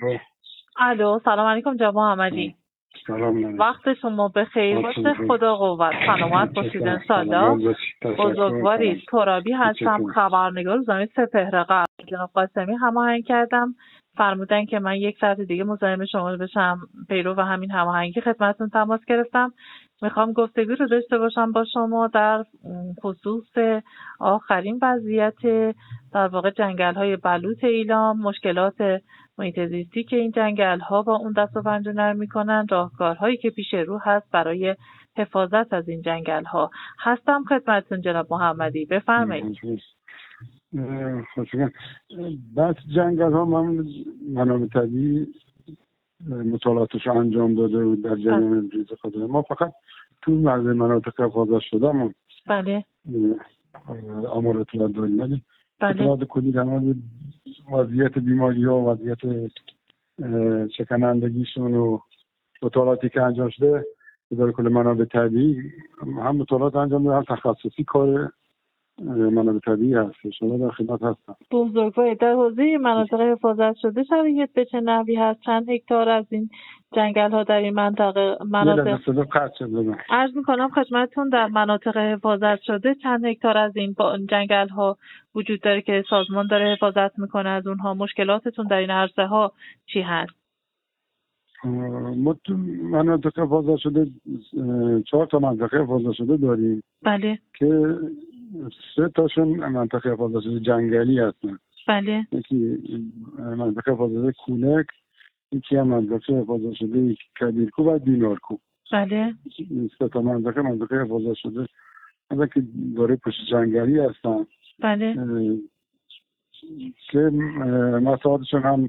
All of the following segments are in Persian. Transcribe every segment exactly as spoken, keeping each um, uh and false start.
الو سلام علیکم جناب محمدی. سلام. وقت شما بخیر باشه. خدا قوت. سلامت باشید انشالله. بزرگوارید. ترابی هستم، خبرنگار روزنامه سپهر غرب. جناب قاسمی هماهنگ کردم، فرمودن که من یک ساعت دیگه مزاحم شما بشم. پیرو و همین هماهنگی خدمتتون تماس گرفتم. میخوام گفتگو رو داشته باشم با شما در خصوص آخرین وضعیت در واقع جنگل‌های بلوط ایلام، مشکلات محیط زیستی که این جنگل‌ها با اون دست و پنجه نرم می‌کنن، راهکارهایی که پیش رو هست برای حفاظت از این جنگل‌ها. هستم خدمتتون جناب محمدی، بفرمایید. خوشم. بس جنگل‌ها من منابع طبیعی مطالعاتش انجام داده بود در جریان ریز خودمون. ما فقط تو مرز مناطق حفاظت شدهمون بله آمار اطلاعات داریم، ولی بله اطلاعات کلی در مورد وضعیت بیماری‌ها و وضعیت شکنندگیشون و مطالعاتی که انجام شده در کل منابع طبیعی هم مطالعات انجام داده، هم تخصصی کار منابع طبیعی هست. شما در خدمت هستم. بزرگوار در حوزه مناطق حفاظت شده شرایط به چه نحوی هست؟ چند هکتار از این جنگل ها در این منطقه مناطق عرض میکنم خدمتتون، در مناطق حفاظت شده چند هکتار از این جنگل ها وجود داره که سازمان داره حفاظت میکنه از اونها؟ مشکلاتتون در این عرصه ها چی هست؟ ما تو مناطق حفاظت شده چهار تا منطقه حفاظت شده داریم. بله که سه تاشون منطقه حفاظت شده جنگلی هستن. بله. یکی منطقه حفاظت شده کولک، یکی هم منطقه حفاظت شده کبیرکو و دینارکو. بله. سه تا منطقه منطقه حفاظت شده هستن که داره پشت جنگلی هستن. بله. که مساحتشون هم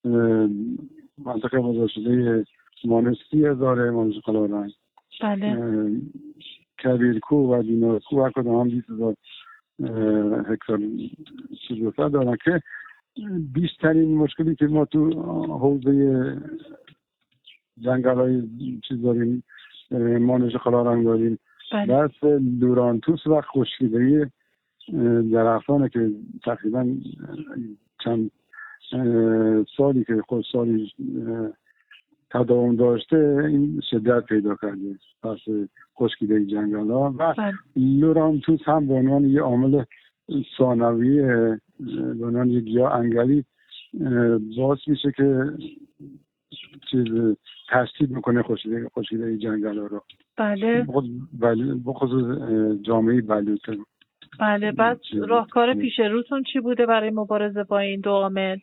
منطقه حفاظت شده مانستی هزاره مانوش قلارنگ. بله. کبیرکو و دینارکو هر کدام هم بیست هزار هکتار چیزوفه دارن. که بیشترین مشکلی که ما تو حوزه جنگل های چیز داریم، مانوش قلارنگ داریم، بس لورانتوس و خشکیدگی درختانه که تقریبا چند سالی که خود سالی تداوم داشته این شدت پیدا کرده. پس خشکیدگی جنگل ها و لورانتوس هم به عنوان یه عامل ثانوی، به عنوان یه گیاه انگلی باعث میشه که چیز تشدید میکنه خشکیدگی خشکیدگی جنگل ها رو. بله. بخصوص جامعه بلوطه. بله. بعد راهکار پیش روتون چی بوده برای مبارزه با این دو عامل؟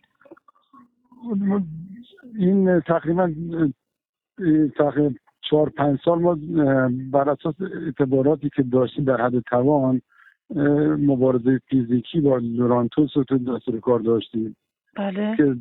این تقریبا تقریبا چهار پنج سال ما بر اساس اعتباراتی که داشتیم در حد توان مبارزه فیزیکی با لورانتوس رو تو دستور کار داشتیم. بله. که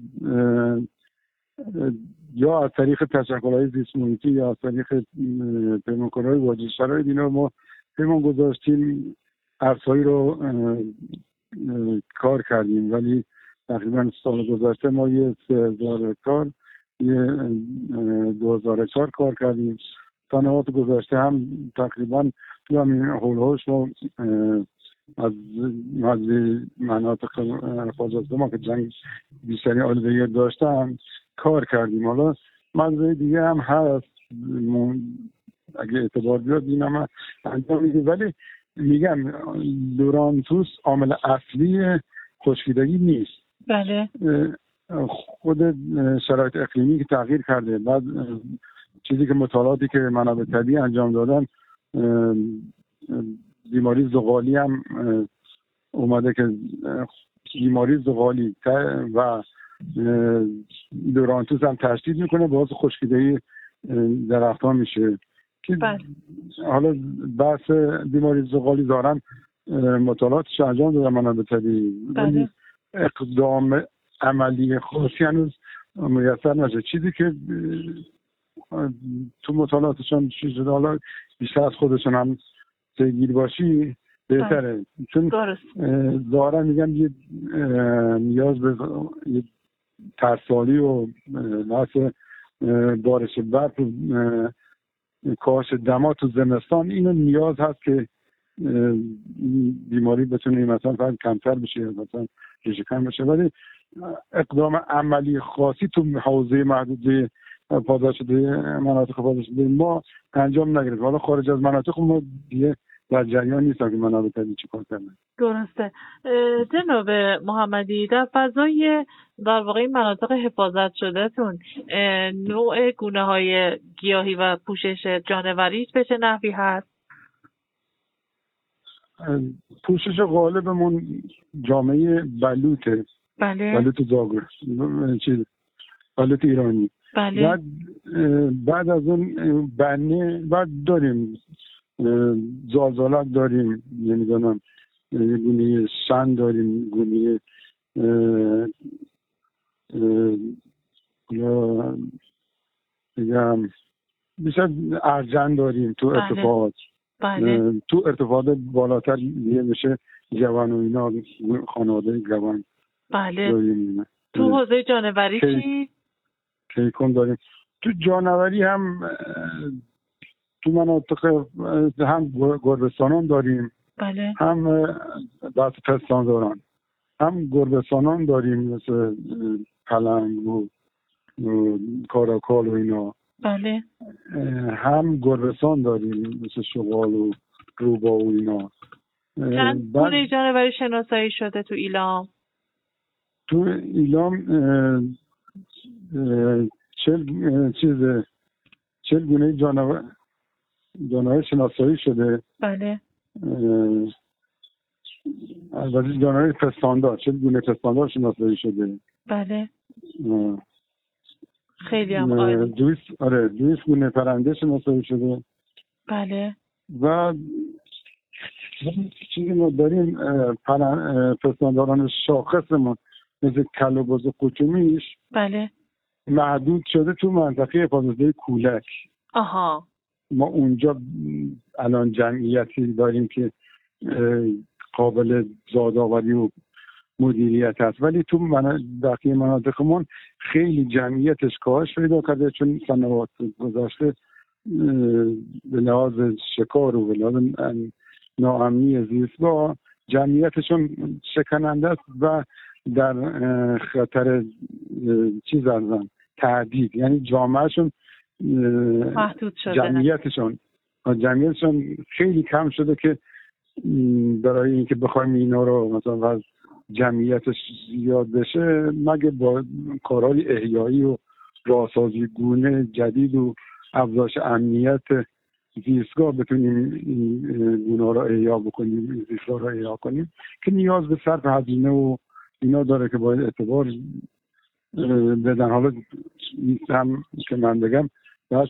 یا از طریق تشکل‌های زیست محیطی یا از طریق پیمانکارهای واجد شرایط اینا ما پیمان گذاشتیم، ارزهایی رو کار کردیم. ولی تقریبا سال گذشته ما یه سه هزار هکتار یه دو هزار هکتار کار کردیم. سنوات گذشته هم تقریبا تو همین هولوش ما از مناطق حفاظت ما که جنگ بیشتری آلودگی داشتن کار کردیم. حالا منظره دیگه هم هست اگه اعتبار بیاد این هم انجام میدیم. ولی میگم لورانتوس عامل اصلی خشکیدگی نیست. بله. خود شرایط اقلیمی که تغییر کرده، بعد چیزی که مطالعاتی که منابع طبیعی انجام دادن، بیماری زغالی هم اومده که بیماری زغالی و لورانتوس هم تشدید میکنه، باعث خشکیدگی درختان میشه. که بله. حالا بحث بیماری زغالی دارن مطالعاتش انجام دادن منابع طبیعی، ولی اقدام عملی خاصی هنوز میسر نشده. چیزی که تو مطالعاتشان چیز شده، حالا بیشتر از خودشون هم پیگیر باشی بهتره. چون ظاهرا میگن یه نیاز به یه ترسالی و بحث بارش برف و کاهش دما تو زمستان، اینو نیاز هست که بیماری بتونه مثلا فقط کمتر بشه، مثلا ریشه کم بشه. ولی اقدام عملی خاصی تو حوزه محدود پاداش شده مناطق پاداش شده ما انجام نگرفت. حالا خارج از مناطق ما دیگه در جریان نیستم که منابع طبیعی چی کار کردن. درسته. جناب محمدی، در فضای در واقع این مناطق حفاظت شده تون نوع گونه های گیاهی و پوشش جانوری به چه نحوی هست؟ پوشش غالبمون جامعه بلوطه. بله. بلوط زاگرس چیز بلوط ایرانی. بله. بعد بعد از اون بنه بعد داریم زالزالک داریم، نمیدونم یه گونه سن داریم، گونه یا بگم بیشتر ارجن داریم تو ارتفاعات. بله. تو ارتفاعات بالاتر یه میشه جوان و اینا خانواده جوان. بله. داریم. تو حوزه جانوری چی؟ کیکون داریم. تو جانوری هم تو مناطق هم گربه‌سانان داریم. بله. هم بعض پستانداران، هم گربه‌سانان داریم مثل پلنگ و کاراکال و اینا. بله. هم گربه‌سان داریم مثل شغال و روبا و اینا. چند گونه جانوری شناسایی شده تو ایلام؟ تو ایلام چل چیز چل گونه جانور جانور شناسایی شده. بله. البته جانور پستاندار، چل گونه پستاندار شناسایی شده. بله. خیلی هم عالی. دویست آره دویست گونه پرنده شناسایی شده. بله. و چیزی ما داریم پستانداران شاخصمون مثل کلوباز و قوچومیش. بله. محدود شده تو منطقه حفاظتی کولک. آها. ما اونجا الان جمعیتی داریم که قابل زادآوری و مدیریت هست، ولی تو بقیه مناطقمون خیلی جمعیتش کاهش پیدا کرده چون سنوات گذشته به لحاظ شکار و به لحاظ ناامنی زیستگاه جمعیتشون شکننده است و در خطر چیز ارزن تهدید، یعنی جامعهشون محدود شده، جمعیتشون جمعیتشون خیلی کم شده که برای اینکه بخوایم اینا رو مثلا جمعیتش زیاد بشه مگه با کارهای احیایی و راهسازی گونه جدید و افزایش امنیت زیستگاه بتونیم این گونه رو احیا بکنیم، زیستگاه رو احیا کنیم که نیاز به صرف هزینه و اینا داره که باید اعتبار بدن. حالا هم که من بگم بحث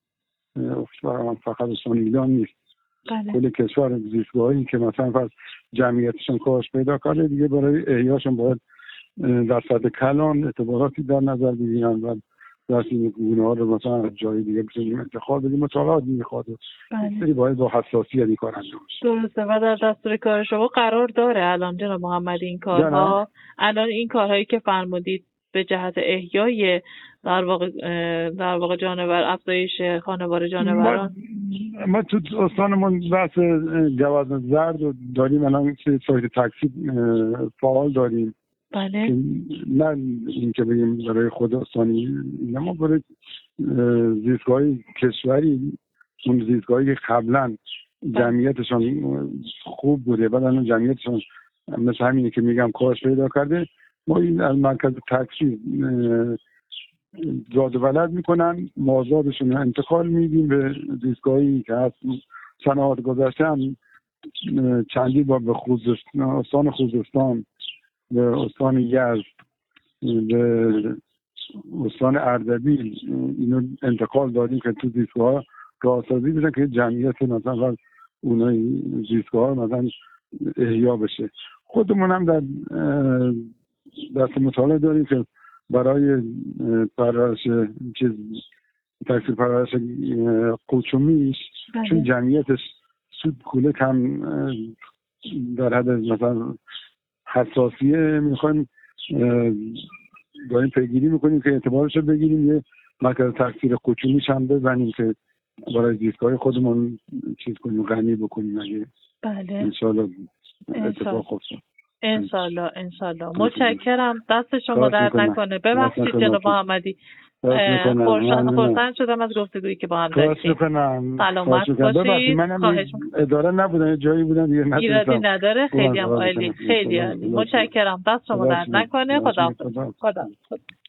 فقط استان ایلام نیست. بله. کل کشور زیستگاهی که مثلا فرض جمعیتشون کاهش پیدا کرده دیگه برای احیاشون باید در سطح کلان اعتباراتی در نظر بگیرن و در این گونه ها رو مثلا از جای دیگه بتونیم انتخاب بدیم. مطالعات میخواد. بله. باید با حساسیت این کار انجام بشه. درسته. و در دستور کار شما قرار داره الان جناب محمدی این کارها؟ الان این کارهایی که فرمودید به جهت احیای در واقع در واقع جانور، افزایش خانوار جانوران، ما, ما تو استانمون بحث جواز زرد رو داریم. الان سایت تاکسی فعال داریم. بله. نه اینکه بگیم برای خود استانی، ما برای زیستگاه کشوری، اون زیستگاهی که قبلا جمعیتشان خوب بوده بعد الان جمعیتشان مثل همینی که میگم کاهش پیدا کرده، ما این از مرکز تاکسی زاد و ولد میکنن، مازادشون انتقال میدیم به زیستگاهی که هست. سنوات گذشته هم چندی با به خوزستان، استان خوزستان، به استان یزد، به استان اردبیل اینو انتقال دادیم که تو زیستگاه راهسازی بشن که جمعیت مثلا اونای زیستگاه مثلا احیا بشه. خودمون هم در دست مطالعه داریم که برای پرورش چیز تکثیر پرورش قوچومیش چون جمعیتش سود کوله کم در حد مثلا حساسیه میخوایم داریم پیگیری میکنیم که اعتبارش رو بگیریم، یه مرکز تکثیر قوچومیش هم بزنیم که برای زیستگاه خودمون چیز کنیم، غنی بکنیم. اگه بله انشاءالله اتفاق افتاد. انشالله انشالله. متشکرم، دست شما درد نکنه. ببخشید جناب محمدی، خرسند شدم از گفتگویی که با هم داشتیم. سلامت باشید. خواهش می‌کنم. اداره نبودن، جایی بودن دیگه نتونستم. ایرادی نداره. خیلی هم عالی، خیلی عالی. متشکرم، دست شما درد نکنه. خدا خدا.